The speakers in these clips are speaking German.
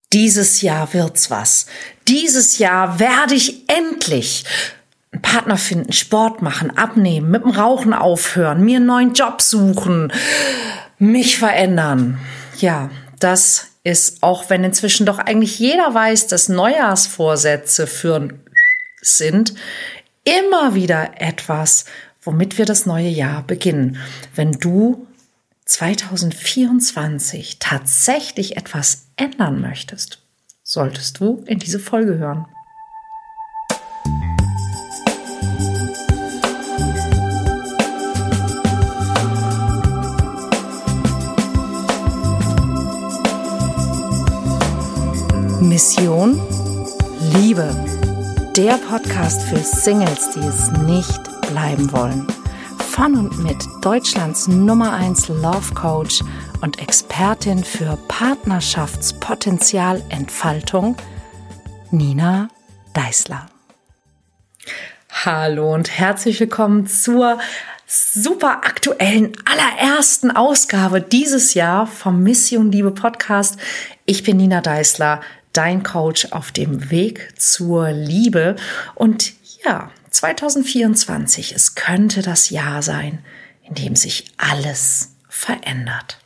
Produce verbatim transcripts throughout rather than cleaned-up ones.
dieses Jahr wird's was. Dieses Jahr werde ich endlich einen Partner finden, Sport machen, abnehmen, mit dem Rauchen aufhören, mir einen neuen Job suchen, mich verändern. Ja, das ist, auch wenn inzwischen doch eigentlich jeder weiß, dass Neujahrsvorsätze für sind, immer wieder etwas, womit wir das neue Jahr beginnen. Wenn du zwanzig vierundzwanzig tatsächlich etwas ändern möchtest, solltest du in diese Folge hören. Mission Liebe. Der Podcast für Singles, die es nicht bleiben wollen. Von und mit Deutschlands Nummer eins Love Coach und Expertin für Partnerschaftspotenzialentfaltung, Nina Deißler. Hallo und herzlich willkommen zur super aktuellen allerersten Ausgabe dieses Jahr vom Mission Liebe Podcast. Ich bin Nina Deißler, dein Coach auf dem Weg zur Liebe. Und ja, zwanzig vierundzwanzig, es könnte das Jahr sein, in dem sich alles verändert.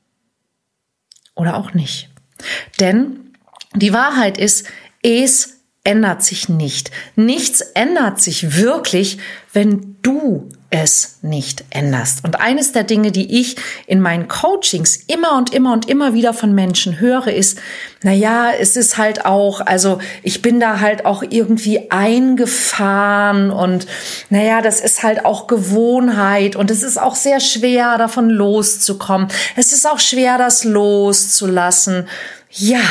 Oder auch nicht. Denn die Wahrheit ist, es ändert sich nicht. Nichts ändert sich wirklich, wenn du es nicht änderst. Und eines der Dinge, die ich in meinen Coachings immer und immer und immer wieder von Menschen höre, ist, na ja, es ist halt auch, also ich bin da halt auch irgendwie eingefahren und na ja, das ist halt auch Gewohnheit und es ist auch sehr schwer, davon loszukommen. Es ist auch schwer, das loszulassen. Ja,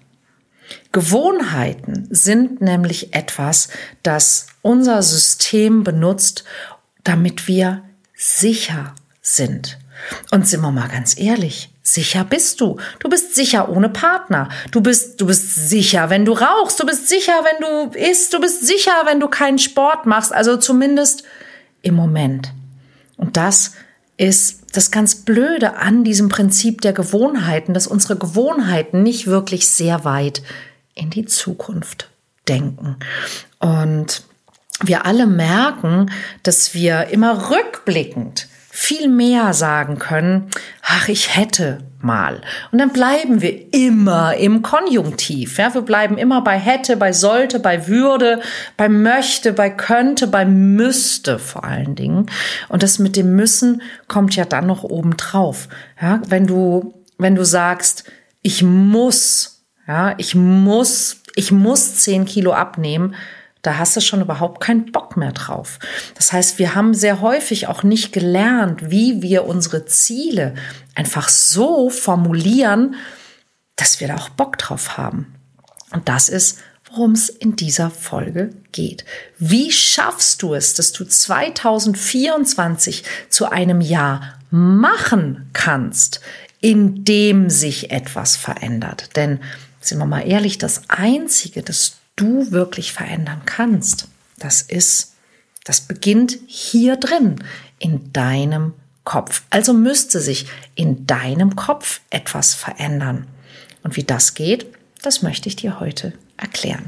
Gewohnheiten sind nämlich etwas, das unser System benutzt, damit wir sicher sind. Und sind wir mal ganz ehrlich, sicher bist du. Du bist sicher ohne Partner. Du bist, du bist sicher, wenn du rauchst. Du bist sicher, wenn du isst. Du bist sicher, wenn du keinen Sport machst. Also zumindest im Moment. Und das ist das ganz Blöde an diesem Prinzip der Gewohnheiten, dass unsere Gewohnheiten nicht wirklich sehr weit in die Zukunft denken. Und wir alle merken, dass wir immer rückblickend viel mehr sagen können, ach, ich hätte mal. Und dann bleiben wir immer im Konjunktiv. Ja, wir bleiben immer bei hätte, bei sollte, bei würde, bei möchte, bei könnte, bei müsste vor allen Dingen. Und das mit dem Müssen kommt ja dann noch oben drauf. Ja, wenn du, wenn du sagst, ich muss, ja, ich muss, ich muss zehn Kilo abnehmen, da hast du schon überhaupt keinen Bock mehr drauf. Das heißt, wir haben sehr häufig auch nicht gelernt, wie wir unsere Ziele einfach so formulieren, dass wir da auch Bock drauf haben. Und das ist, worum es in dieser Folge geht. Wie schaffst du es, dass du zwanzig vierundzwanzig zu einem Jahr machen kannst, in dem sich etwas verändert? Denn, sind wir mal ehrlich, das Einzige, das du wirklich verändern kannst, das ist, das beginnt hier drin, in deinem Kopf. Also müsste sich in deinem Kopf etwas verändern. Und wie das geht, das möchte ich dir heute erklären.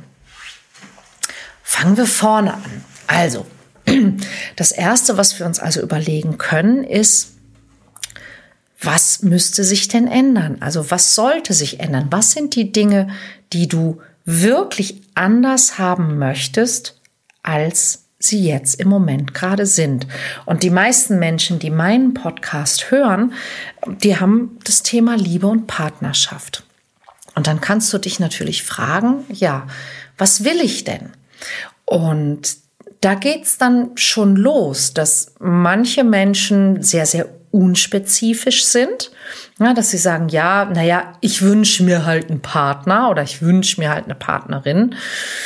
Fangen wir vorne an. Also, das Erste, was wir uns also überlegen können, ist, was müsste sich denn ändern? Also, was sollte sich ändern? Was sind die Dinge, die du wirklich anders haben möchtest, als sie jetzt im Moment gerade sind. Und die meisten Menschen, die meinen Podcast hören, die haben das Thema Liebe und Partnerschaft. Und dann kannst du dich natürlich fragen, ja, was will ich denn? Und da geht's dann schon los, dass manche Menschen sehr, sehr unspezifisch sind, ja, dass sie sagen, ja, naja, ich wünsche mir halt einen Partner oder ich wünsche mir halt eine Partnerin.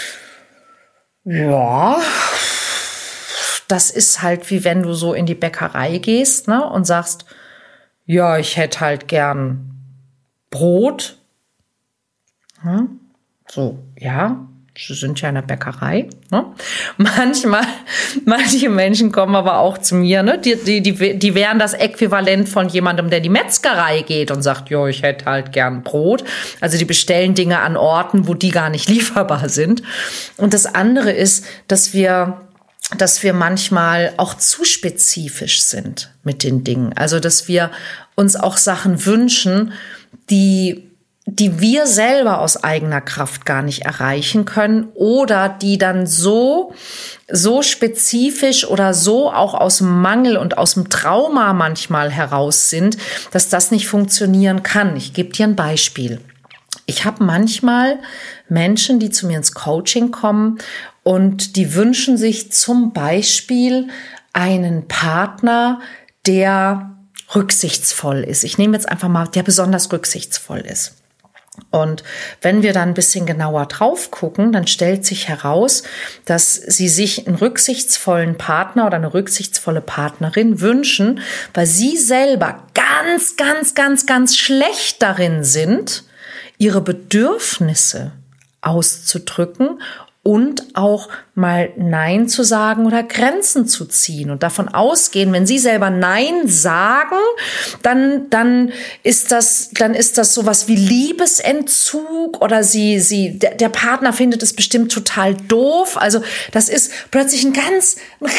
Ja, das ist halt wie wenn du so in die Bäckerei gehst, ne, und sagst, ja, ich hätte halt gern Brot. Hm? So, ja, Sie sind ja in der Bäckerei. Ne? Manchmal, manche Menschen kommen aber auch zu mir, ne? die, die, die, die wären das Äquivalent von jemandem, der in die Metzgerei geht und sagt, jo, ich hätte halt gern Brot. Also die bestellen Dinge an Orten, wo die gar nicht lieferbar sind. Und das andere ist, dass wir dass wir manchmal auch zu spezifisch sind mit den Dingen. Also, dass wir uns auch Sachen wünschen, die, die wir selber aus eigener Kraft gar nicht erreichen können oder die dann so, so spezifisch oder so auch aus dem Mangel und aus dem Trauma manchmal heraus sind, dass das nicht funktionieren kann. Ich gebe dir ein Beispiel. Ich habe manchmal Menschen, die zu mir ins Coaching kommen und die wünschen sich zum Beispiel einen Partner, der rücksichtsvoll ist. Ich nehme jetzt einfach mal, der besonders rücksichtsvoll ist. Und wenn wir dann ein bisschen genauer drauf gucken, dann stellt sich heraus, dass sie sich einen rücksichtsvollen Partner oder eine rücksichtsvolle Partnerin wünschen, weil sie selber ganz, ganz, ganz, ganz schlecht darin sind, ihre Bedürfnisse auszudrücken und auch mal Nein zu sagen oder Grenzen zu ziehen und davon ausgehen, wenn sie selber Nein sagen, dann, dann ist das, dann ist das sowas wie Liebesentzug oder sie, sie, der, der Partner findet es bestimmt total doof. Also das ist plötzlich ein ganz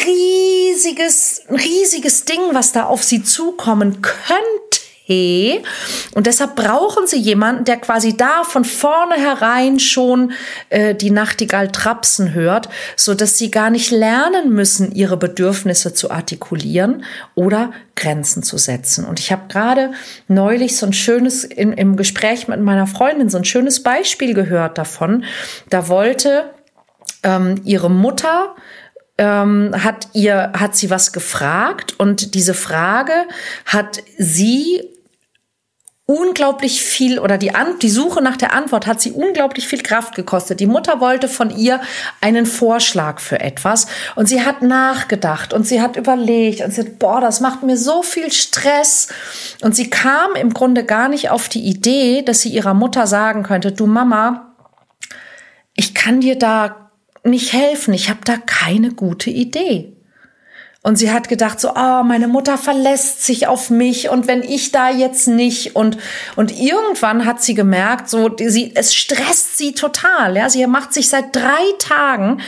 riesiges, ein riesiges Ding, was da auf sie zukommen könnte. Und deshalb brauchen sie jemanden, der quasi da von vornherein schon äh, die Nachtigall trapsen hört, so dass sie gar nicht lernen müssen, ihre Bedürfnisse zu artikulieren oder Grenzen zu setzen. Und ich habe gerade neulich so ein schönes, in, im Gespräch mit meiner Freundin, so ein schönes Beispiel gehört davon. Da wollte ähm, ihre Mutter Ähm, hat ihr, hat sie was gefragt und diese Frage hat sie unglaublich viel oder die, An- die Suche nach der Antwort hat sie unglaublich viel Kraft gekostet. Die Mutter wollte von ihr einen Vorschlag für etwas und sie hat nachgedacht und sie hat überlegt und sie hat, boah, das macht mir so viel Stress und sie kam im Grunde gar nicht auf die Idee, dass sie ihrer Mutter sagen könnte, du Mama, ich kann dir da nicht helfen, ich habe da keine gute Idee. Und sie hat gedacht so, oh, meine Mutter verlässt sich auf mich und wenn ich da jetzt nicht und und irgendwann hat sie gemerkt, so sie es stresst sie total, ja, sie macht sich seit drei Tagen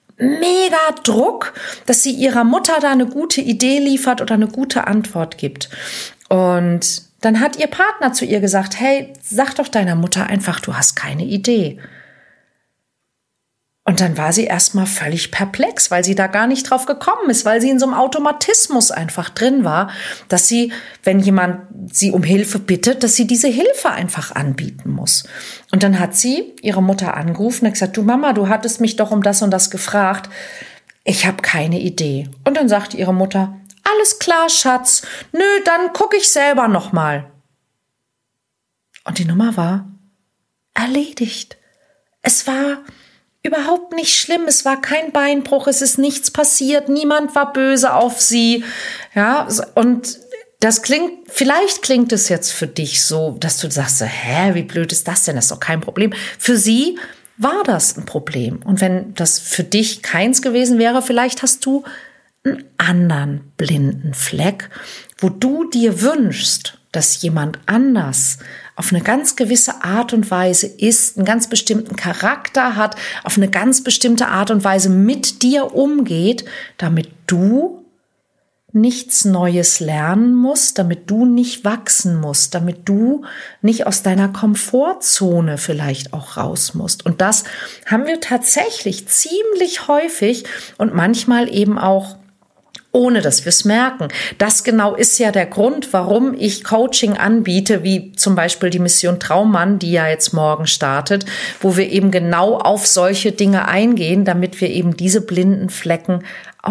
mega Druck, dass sie ihrer Mutter da eine gute Idee liefert oder eine gute Antwort gibt. Und dann hat ihr Partner zu ihr gesagt, hey, sag doch deiner Mutter einfach, du hast keine Idee. Und dann war sie erstmal völlig perplex, weil sie da gar nicht drauf gekommen ist, weil sie in so einem Automatismus einfach drin war, dass sie, wenn jemand sie um Hilfe bittet, dass sie diese Hilfe einfach anbieten muss. Und dann hat sie ihre Mutter angerufen und gesagt, du Mama, du hattest mich doch um das und das gefragt. Ich habe keine Idee. Und dann sagte ihre Mutter, alles klar, Schatz. Nö, dann gucke ich selber noch mal. Und die Nummer war erledigt. Es war überhaupt nicht schlimm, es war kein Beinbruch, es ist nichts passiert, niemand war böse auf sie, ja, und das klingt, vielleicht klingt es jetzt für dich so, dass du sagst, hä, wie blöd ist das denn, das ist doch kein Problem. Für sie war das ein Problem und wenn das für dich keins gewesen wäre, vielleicht hast du einen anderen blinden Fleck, wo du dir wünschst, dass jemand anders auf eine ganz gewisse Art und Weise ist, einen ganz bestimmten Charakter hat, auf eine ganz bestimmte Art und Weise mit dir umgeht, damit du nichts Neues lernen musst, damit du nicht wachsen musst, damit du nicht aus deiner Komfortzone vielleicht auch raus musst. Und das haben wir tatsächlich ziemlich häufig und manchmal eben auch ohne dass wir es merken. Das genau ist ja der Grund, warum ich Coaching anbiete, wie zum Beispiel die Mission Traummann, die ja jetzt morgen startet, wo wir eben genau auf solche Dinge eingehen, damit wir eben diese blinden Flecken auch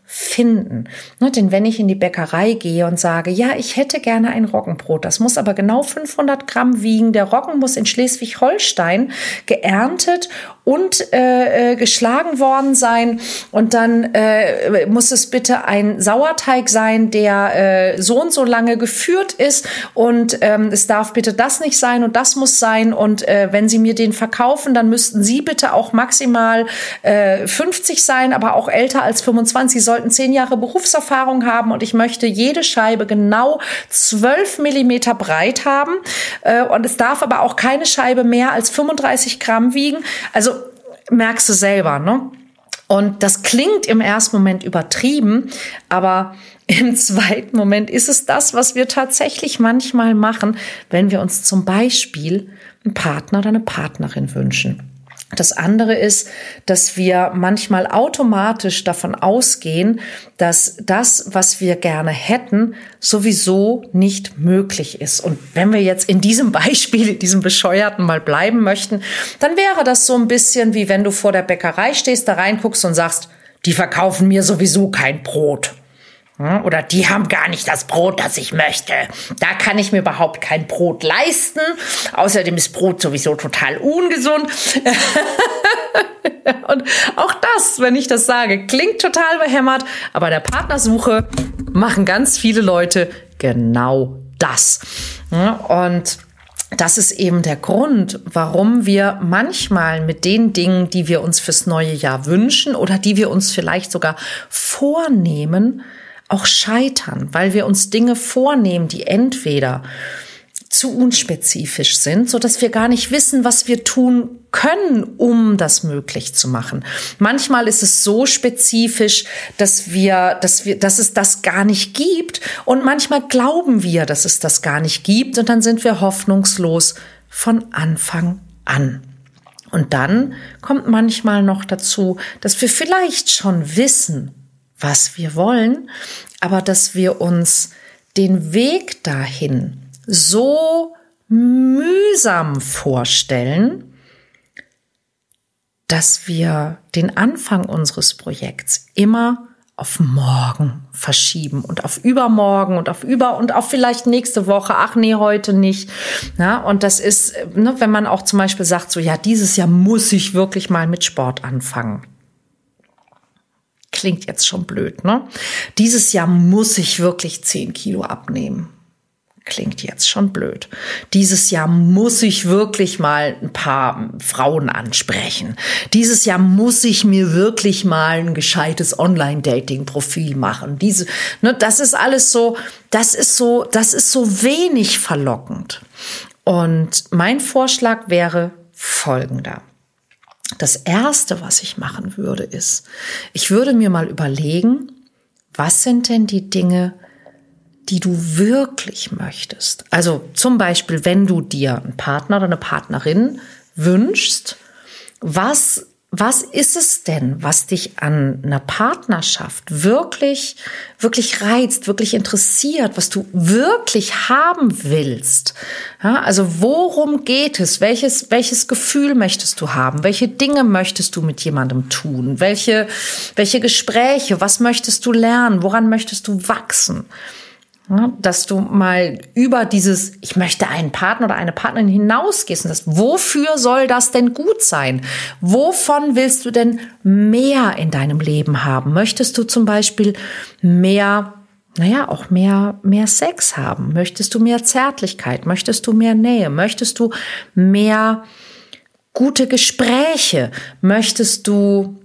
finden. Ne, denn wenn ich in die Bäckerei gehe und sage, ja, ich hätte gerne ein Roggenbrot, das muss aber genau fünfhundert Gramm wiegen, der Roggen muss in Schleswig-Holstein geerntet und äh, geschlagen worden sein und dann äh, muss es bitte ein Sauerteig sein, der äh, so und so lange geführt ist und ähm, es darf bitte das nicht sein und das muss sein und äh, wenn Sie mir den verkaufen, dann müssten Sie bitte auch maximal äh, fünfzig sein, aber auch älter als fünfundzwanzig. Sie sollten zehn Jahre Berufserfahrung haben und ich möchte jede Scheibe genau zwölf Millimeter breit haben äh, und es darf aber auch keine Scheibe mehr als fünfunddreißig Gramm wiegen. Also merkst du selber, ne? Und das klingt im ersten Moment übertrieben, aber im zweiten Moment ist es das, was wir tatsächlich manchmal machen, wenn wir uns zum Beispiel einen Partner oder eine Partnerin wünschen. Das andere ist, dass wir manchmal automatisch davon ausgehen, dass das, was wir gerne hätten, sowieso nicht möglich ist. Und wenn wir jetzt in diesem Beispiel, in diesem Bescheuerten mal bleiben möchten, dann wäre das so ein bisschen wie wenn du vor der Bäckerei stehst, da reinguckst und sagst, die verkaufen mir sowieso kein Brot. Oder die haben gar nicht das Brot, das ich möchte. Da kann ich mir überhaupt kein Brot leisten. Außerdem ist Brot sowieso total ungesund. Und auch das, wenn ich das sage, klingt total behämmert. Aber der Partnersuche machen ganz viele Leute genau das. Und das ist eben der Grund, warum wir manchmal mit den Dingen, die wir uns fürs neue Jahr wünschen oder die wir uns vielleicht sogar vornehmen, auch scheitern, weil wir uns Dinge vornehmen, die entweder zu unspezifisch sind, so dass wir gar nicht wissen, was wir tun können, um das möglich zu machen. Manchmal ist es so spezifisch, dass wir, dass wir, dass es das gar nicht gibt, und manchmal glauben wir, dass es das gar nicht gibt, und dann sind wir hoffnungslos von Anfang an. Und dann kommt manchmal noch dazu, dass wir vielleicht schon wissen, was wir wollen, aber dass wir uns den Weg dahin so mühsam vorstellen, dass wir den Anfang unseres Projekts immer auf morgen verschieben und auf übermorgen und auf über und auf vielleicht nächste Woche. Ach nee, heute nicht. Ja, und das ist, ne, wenn man auch zum Beispiel sagt, so ja, dieses Jahr muss ich wirklich mal mit Sport anfangen. Klingt jetzt schon blöd, ne? Dieses Jahr muss ich wirklich zehn Kilo abnehmen. Klingt jetzt schon blöd. Dieses Jahr muss ich wirklich mal ein paar Frauen ansprechen. Dieses Jahr muss ich mir wirklich mal ein gescheites Online-Dating-Profil machen. Diese, ne, das ist alles so, das ist so, das ist so wenig verlockend. Und mein Vorschlag wäre folgender. Das Erste, was ich machen würde, ist, ich würde mir mal überlegen, was sind denn die Dinge, die du wirklich möchtest? Also zum Beispiel, wenn du dir einen Partner oder eine Partnerin wünschst, was, was ist es denn, was dich an einer Partnerschaft wirklich, wirklich reizt, wirklich interessiert, was du wirklich haben willst? Ja, also worum geht es? Welches, welches Gefühl möchtest du haben? Welche Dinge möchtest du mit jemandem tun? Welche, welche Gespräche? Was möchtest du lernen? Woran möchtest du wachsen? Ja, dass du mal über dieses, ich möchte einen Partner oder eine Partnerin hinausgehst und sagst, wofür soll das denn gut sein? Wovon willst du denn mehr in deinem Leben haben? Möchtest du zum Beispiel mehr, naja, auch mehr, mehr Sex haben? Möchtest du mehr Zärtlichkeit? Möchtest du mehr Nähe? Möchtest du mehr gute Gespräche? Möchtest du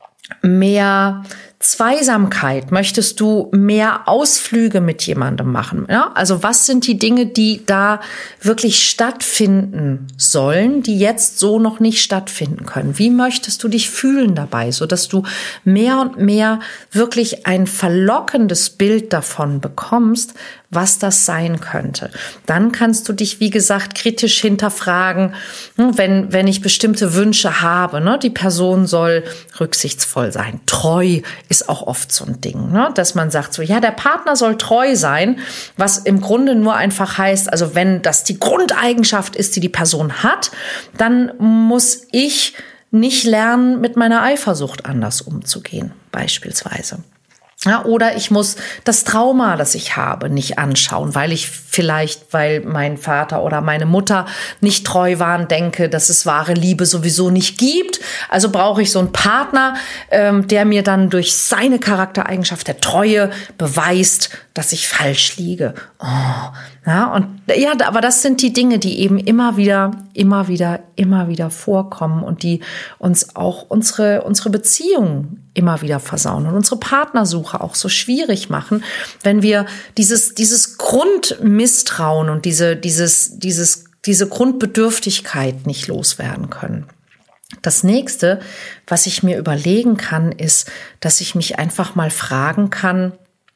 mehr Zweisamkeit? Möchtest du mehr Ausflüge mit jemandem machen? Ja, also was sind die Dinge, die da wirklich stattfinden sollen, die jetzt so noch nicht stattfinden können? Wie möchtest du dich fühlen dabei, so dass du mehr und mehr wirklich ein verlockendes Bild davon bekommst, was das sein könnte? Dann kannst du dich, wie gesagt, kritisch hinterfragen, wenn, wenn ich bestimmte Wünsche habe, ne? Die Person soll rücksichtsvoll sein, treu ist auch oft so ein Ding, ne? Dass man sagt so, ja, der Partner soll treu sein, was im Grunde nur einfach heißt, also wenn das die Grundeigenschaft ist, die die Person hat, dann muss ich nicht lernen, mit meiner Eifersucht anders umzugehen, beispielsweise. Ja, oder ich muss das Trauma, das ich habe, nicht anschauen, weil ich vielleicht, weil mein Vater oder meine Mutter nicht treu waren, denke, dass es wahre Liebe sowieso nicht gibt. Also brauche ich so einen Partner, ähm, der mir dann durch seine Charaktereigenschaft der Treue beweist, dass ich falsch liege. Oh, ja, und ja, aber das sind die Dinge, die eben immer wieder, immer wieder, immer wieder vorkommen und die uns auch unsere, unsere Beziehungen immer wieder versauen und unsere Partnersuche auch so schwierig machen, wenn wir dieses, dieses Grundmisstrauen und diese, dieses, dieses, diese Grundbedürftigkeit nicht loswerden können. Das nächste, was ich mir überlegen kann, ist, dass ich mich einfach mal fragen kann,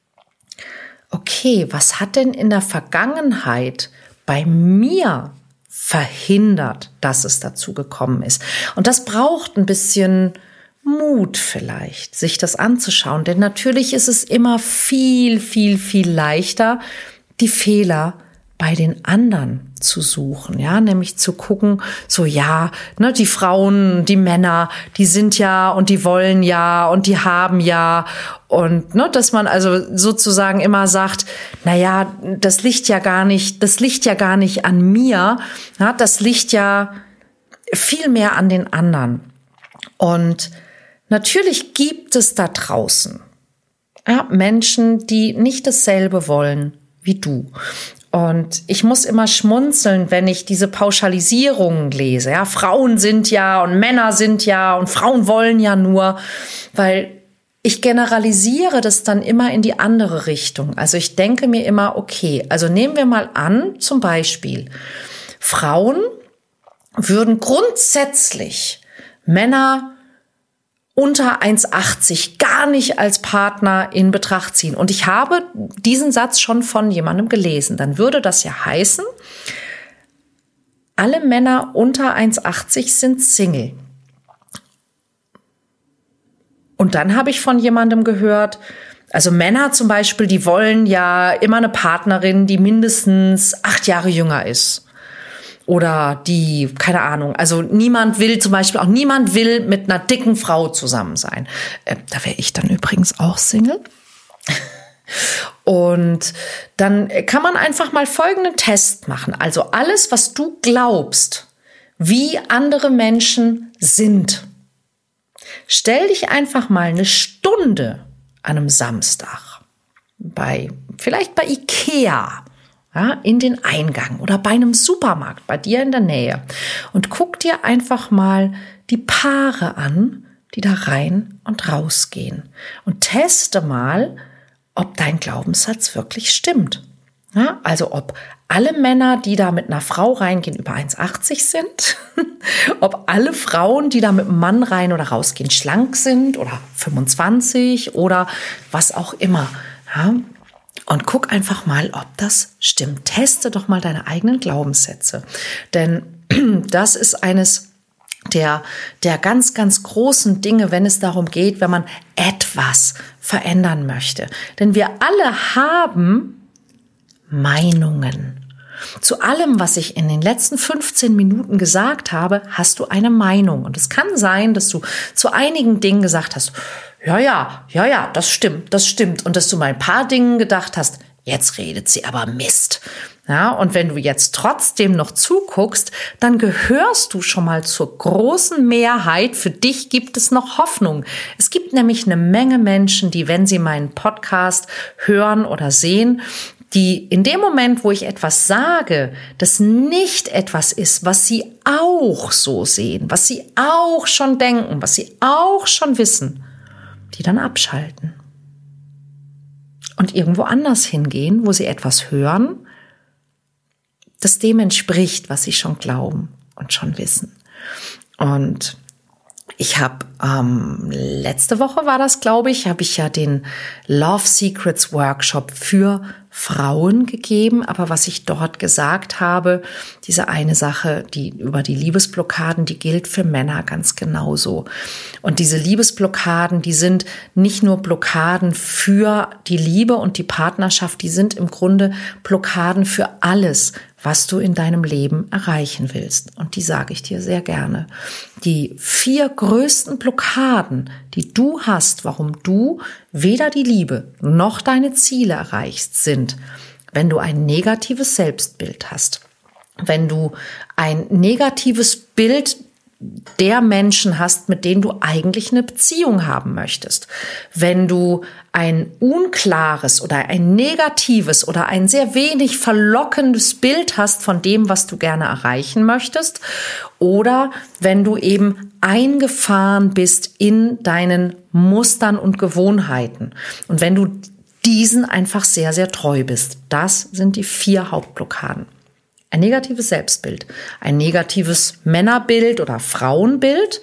okay, was hat denn in der Vergangenheit bei mir verhindert, dass es dazu gekommen ist? Und das braucht ein bisschen Mut vielleicht, sich das anzuschauen. Denn natürlich ist es immer viel, viel, viel leichter, die Fehler bei den anderen zu suchen, ja, nämlich zu gucken, so ja, ne, die Frauen, die Männer, die sind ja und die wollen ja und die haben ja und ne, dass man also sozusagen immer sagt, na ja, das liegt ja gar nicht, das liegt ja gar nicht an mir, ja, das liegt ja viel mehr an den anderen. Und natürlich gibt es da draußen ja, Menschen, die nicht dasselbe wollen wie du. Und ich muss immer schmunzeln, wenn ich diese Pauschalisierungen lese. Ja, Frauen sind ja und Männer sind ja und Frauen wollen ja nur, weil ich generalisiere das dann immer in die andere Richtung. Also ich denke mir immer, okay, also nehmen wir mal an, zum Beispiel, Frauen würden grundsätzlich Männer unter eins Komma achtzig gar nicht als Partner in Betracht ziehen. Und ich habe diesen Satz schon von jemandem gelesen. Dann würde das ja heißen, alle Männer unter eins Komma achtzig sind Single. Und dann habe ich von jemandem gehört, also Männer zum Beispiel, die wollen ja immer eine Partnerin, die mindestens acht Jahre jünger ist. Oder die, keine Ahnung, also niemand will zum Beispiel, auch niemand will mit einer dicken Frau zusammen sein. Äh, da wäre ich dann übrigens auch Single. Und dann kann man einfach mal folgenden Test machen. Also alles, was du glaubst, wie andere Menschen sind. Stell dich einfach mal eine Stunde an einem Samstag bei, vielleicht bei Ikea, ja, in den Eingang oder bei einem Supermarkt bei dir in der Nähe und guck dir einfach mal die Paare an, die da rein und rausgehen und teste mal, ob dein Glaubenssatz wirklich stimmt. Ja, also ob alle Männer, die da mit einer Frau reingehen, über eins Komma achtzig sind, ob alle Frauen, die da mit einem Mann rein oder rausgehen, schlank sind oder fünfundzwanzig oder was auch immer. Ja, und guck einfach mal, ob das stimmt. Teste doch mal deine eigenen Glaubenssätze. Denn das ist eines der, der ganz, ganz großen Dinge, wenn es darum geht, wenn man etwas verändern möchte. Denn wir alle haben Meinungen. Zu allem, was ich in den letzten fünfzehn Minuten gesagt habe, hast du eine Meinung. Und es kann sein, dass du zu einigen Dingen gesagt hast, ja, ja, ja, ja, das stimmt, das stimmt. Und dass du mal ein paar Dingen gedacht hast, jetzt redet sie aber Mist. Ja, und wenn du jetzt trotzdem noch zuguckst, dann gehörst du schon mal zur großen Mehrheit. Für dich gibt es noch Hoffnung. Es gibt nämlich eine Menge Menschen, die, wenn sie meinen Podcast hören oder sehen, die in dem Moment, wo ich etwas sage, das nicht etwas ist, was sie auch so sehen, was sie auch schon denken, was sie auch schon wissen, die dann abschalten und irgendwo anders hingehen, wo sie etwas hören, das dem entspricht, was sie schon glauben und schon wissen. Und ich habe, ähm, letzte Woche war das, glaube ich, habe ich ja den Love Secrets Workshop für Frauen gegeben. Aber was ich dort gesagt habe, diese eine Sache, die über die Liebesblockaden, die gilt für Männer ganz genauso. Und diese Liebesblockaden, die sind nicht nur Blockaden für die Liebe und die Partnerschaft, die sind im Grunde Blockaden für alles, was du in deinem Leben erreichen willst. Und die sage ich dir sehr gerne. Die vier größten Blockaden, die du hast, warum du weder die Liebe noch deine Ziele erreichst, sind, wenn du ein negatives Selbstbild hast, wenn du ein negatives Bild der Menschen hast, mit denen du eigentlich eine Beziehung haben möchtest. Wenn du ein unklares oder ein negatives oder ein sehr wenig verlockendes Bild hast von dem, was du gerne erreichen möchtest, oder wenn du eben eingefahren bist in deinen Mustern und Gewohnheiten und wenn du diesen einfach sehr, sehr treu bist. Das sind die vier Hauptblockaden. Ein negatives Selbstbild, ein negatives Männerbild oder Frauenbild,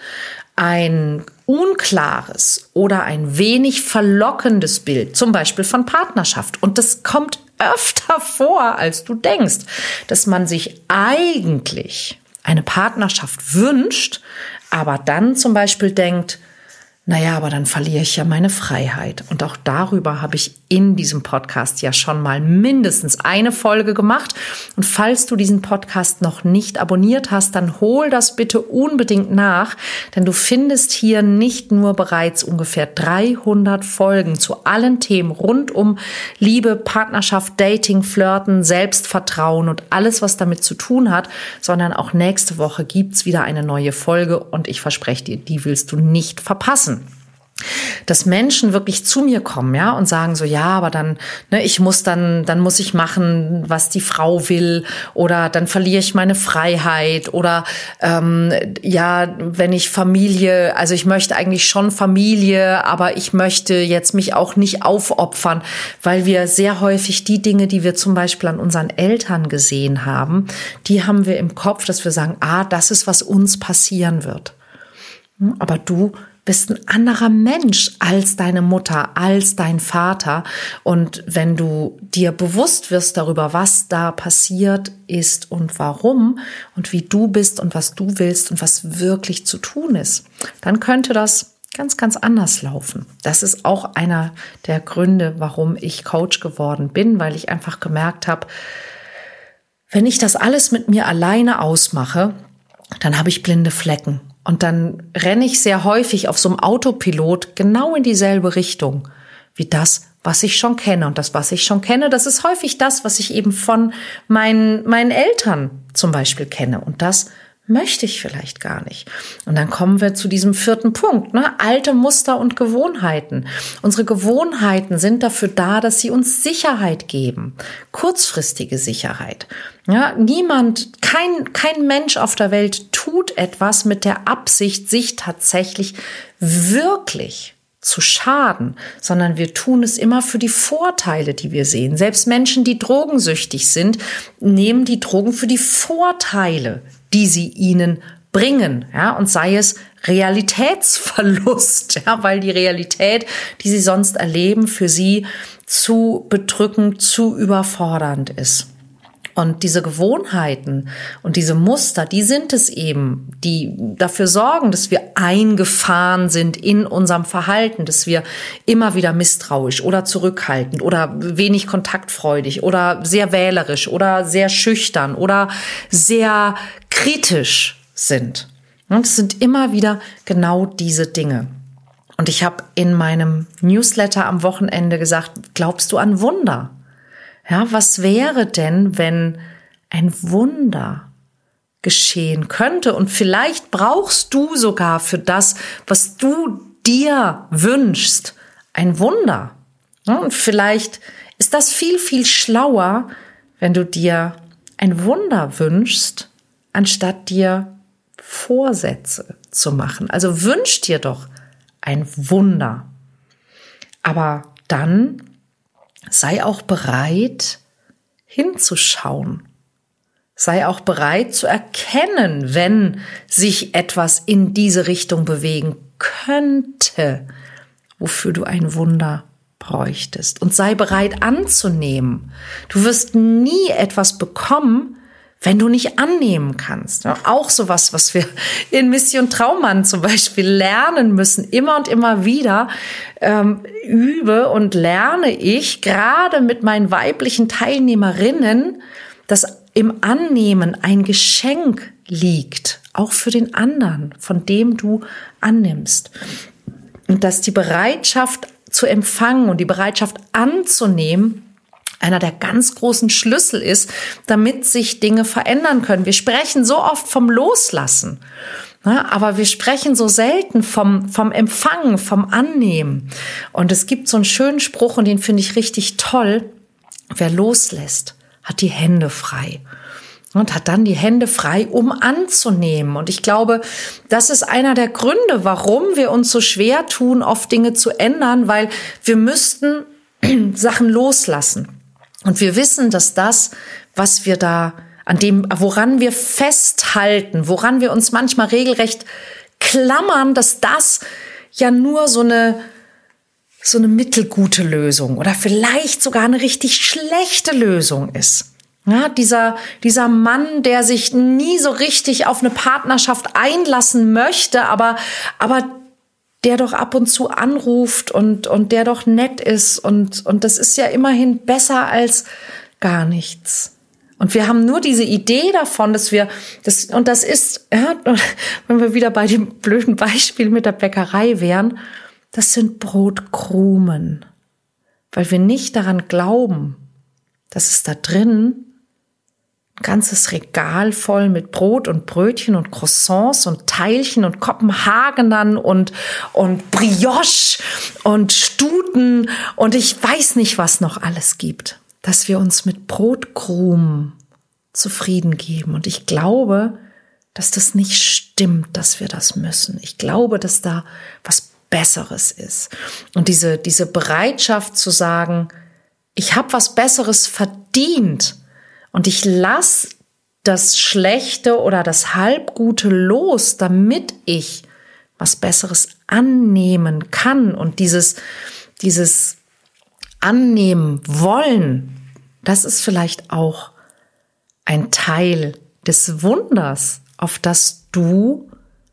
ein unklares oder ein wenig verlockendes Bild, zum Beispiel von Partnerschaft. Und das kommt öfter vor, als du denkst, dass man sich eigentlich eine Partnerschaft wünscht, aber dann zum Beispiel denkt, naja, aber dann verliere ich ja meine Freiheit. Und auch darüber habe ich in diesem Podcast ja schon mal mindestens eine Folge gemacht. Und falls du diesen Podcast noch nicht abonniert hast, dann hol das bitte unbedingt nach. Denn du findest hier nicht nur bereits ungefähr dreihundert Folgen zu allen Themen rund um Liebe, Partnerschaft, Dating, Flirten, Selbstvertrauen und alles, was damit zu tun hat, sondern auch nächste Woche gibt's wieder eine neue Folge. Und ich verspreche dir, die willst du nicht verpassen. Dass Menschen wirklich zu mir kommen, ja, und sagen so, ja, aber dann, ne, ich muss dann, dann muss ich machen, was die Frau will, oder dann verliere ich meine Freiheit, oder ähm, ja, wenn ich Familie, also ich möchte eigentlich schon Familie, aber ich möchte jetzt mich auch nicht aufopfern, weil wir sehr häufig die Dinge, die wir zum Beispiel an unseren Eltern gesehen haben, die haben wir im Kopf, dass wir sagen, ah, das ist, was uns passieren wird. Aber du bist ein anderer Mensch als deine Mutter, als dein Vater. Und wenn du dir bewusst wirst darüber, was da passiert ist und warum und wie du bist und was du willst und was wirklich zu tun ist, dann könnte das ganz, ganz anders laufen. Das ist auch einer der Gründe, warum ich Coach geworden bin, weil ich einfach gemerkt habe, wenn ich das alles mit mir alleine ausmache, dann habe ich blinde Flecken. Und dann renne ich sehr häufig auf so einem Autopilot genau in dieselbe Richtung wie das, was ich schon kenne. Und das, was ich schon kenne, das ist häufig das, was ich eben von meinen, meinen Eltern zum Beispiel kenne. Und das möchte ich vielleicht gar nicht. Und dann kommen wir zu diesem vierten Punkt, ne? Alte Muster und Gewohnheiten. Unsere Gewohnheiten sind dafür da, dass sie uns Sicherheit geben. Kurzfristige Sicherheit. Ja, niemand, kein, kein Mensch auf der Welt tut etwas mit der Absicht, sich tatsächlich wirklich zu schaden, sondern wir tun es immer für die Vorteile, die wir sehen. Selbst Menschen, die drogensüchtig sind, nehmen die Drogen für die Vorteile, die sie ihnen bringen, ja, und sei es Realitätsverlust, ja, weil die Realität, die sie sonst erleben, für sie zu bedrückend, zu überfordernd ist. Und diese Gewohnheiten und diese Muster, die sind es eben, die dafür sorgen, dass wir eingefahren sind in unserem Verhalten, dass wir immer wieder misstrauisch oder zurückhaltend oder wenig kontaktfreudig oder sehr wählerisch oder sehr schüchtern oder sehr kritisch sind. Und es sind immer wieder genau diese Dinge. Und ich habe in meinem Newsletter am Wochenende gesagt, glaubst du an Wunder? Ja, was wäre denn, wenn ein Wunder geschehen könnte? Und vielleicht brauchst du sogar für das, was du dir wünschst, ein Wunder. Und vielleicht ist das viel, viel schlauer, wenn du dir ein Wunder wünschst, anstatt dir Vorsätze zu machen. Also wünsch dir doch ein Wunder. Aber dann sei auch bereit, hinzuschauen. Sei auch bereit zu erkennen, wenn sich etwas in diese Richtung bewegen könnte, wofür du ein Wunder bräuchtest. Und sei bereit anzunehmen. Du wirst nie etwas bekommen, wenn du nicht annehmen kannst. Auch sowas, was wir in Mission Traummann zum Beispiel lernen müssen, immer und immer wieder ähm, übe und lerne ich gerade mit meinen weiblichen Teilnehmerinnen, das im Annehmen ein Geschenk liegt, auch für den anderen, von dem du annimmst. Und dass die Bereitschaft zu empfangen und die Bereitschaft anzunehmen einer der ganz großen Schlüssel ist, damit sich Dinge verändern können. Wir sprechen so oft vom Loslassen, ne, aber wir sprechen so selten vom, vom Empfangen, vom Annehmen. Und es gibt so einen schönen Spruch, und den finde ich richtig toll. Wer loslässt, hat die Hände frei. Und hat dann die Hände frei, um anzunehmen. Und ich glaube, das ist einer der Gründe, warum wir uns so schwer tun, oft Dinge zu ändern, weil wir müssten Sachen loslassen. Und wir wissen, dass das, was wir da, an dem, woran wir festhalten, woran wir uns manchmal regelrecht klammern, dass das ja nur so eine, so eine mittelgute Lösung oder vielleicht sogar eine richtig schlechte Lösung ist. Ja, dieser, dieser Mann, der sich nie so richtig auf eine Partnerschaft einlassen möchte, aber, aber der doch ab und zu anruft und, und der doch nett ist. Und, und das ist ja immerhin besser als gar nichts. Und wir haben nur diese Idee davon, dass wir, das, und das ist, ja, wenn wir wieder bei dem blöden Beispiel mit der Bäckerei wären, das sind Brotkrumen. Weil wir nicht daran glauben, dass es da drin ein ganzes Regal voll mit Brot und Brötchen und Croissants und Teilchen und Kopenhagenern und, und Brioche und Stuten und ich weiß nicht, was noch alles gibt, dass wir uns mit Brotkrumen zufrieden geben. Und ich glaube, dass das nicht stimmt, dass wir das müssen. Ich glaube, dass da was Besseres ist. Und diese, diese Bereitschaft zu sagen, ich habe was Besseres verdient, und ich lasse das Schlechte oder das Halbgute los, damit ich was Besseres annehmen kann. Und dieses, dieses Annehmen wollen, das ist vielleicht auch ein Teil des Wunders, auf das du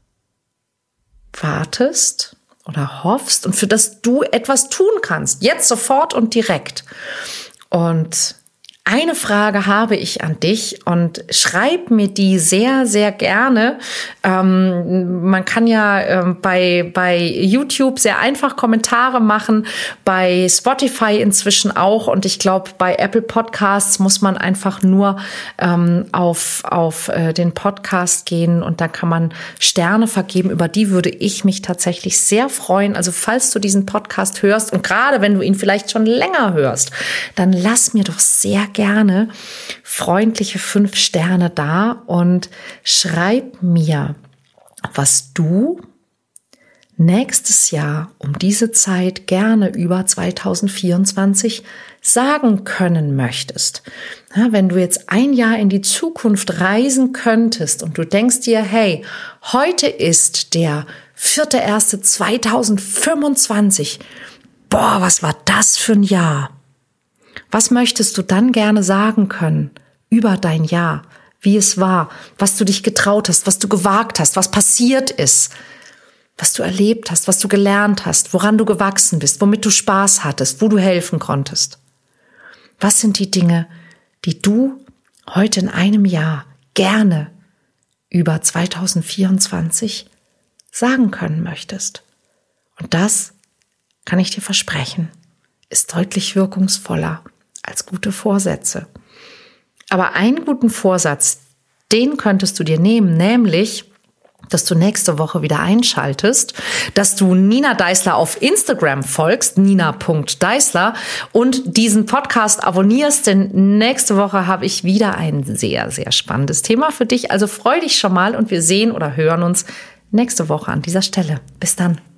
wartest oder hoffst und für das du etwas tun kannst. Jetzt, sofort und direkt. Und eine Frage habe ich an dich und schreib mir die sehr, sehr gerne. Ähm, man kann ja ähm, bei, bei YouTube sehr einfach Kommentare machen, bei Spotify inzwischen auch und ich glaube, bei Apple Podcasts muss man einfach nur ähm, auf, auf äh, den Podcast gehen und da kann man Sterne vergeben. Über die würde ich mich tatsächlich sehr freuen. Also falls du diesen Podcast hörst und gerade wenn du ihn vielleicht schon länger hörst, dann lass mir doch sehr gerne freundliche fünf Sterne da und schreib mir, was du nächstes Jahr um diese Zeit gerne über zwanzig vierundzwanzig sagen können möchtest. Ja, wenn du jetzt ein Jahr in die Zukunft reisen könntest und du denkst dir, hey, heute ist der vierte erste zweitausendfünfundzwanzig. Boah, was war das für ein Jahr? Was möchtest du dann gerne sagen können über dein Jahr, wie es war, was du dich getraut hast, was du gewagt hast, was passiert ist, was du erlebt hast, was du gelernt hast, woran du gewachsen bist, womit du Spaß hattest, wo du helfen konntest? Was sind die Dinge, die du heute in einem Jahr gerne über zwanzig vierundzwanzig sagen können möchtest? Und das, kann ich dir versprechen, ist deutlich wirkungsvoller als gute Vorsätze. Aber einen guten Vorsatz, den könntest du dir nehmen, nämlich, dass du nächste Woche wieder einschaltest, dass du Nina Deisler auf Instagram folgst, nina punkt deisler und diesen Podcast abonnierst, denn nächste Woche habe ich wieder ein sehr, sehr spannendes Thema für dich. Also freu dich schon mal und wir sehen oder hören uns nächste Woche an dieser Stelle. Bis dann.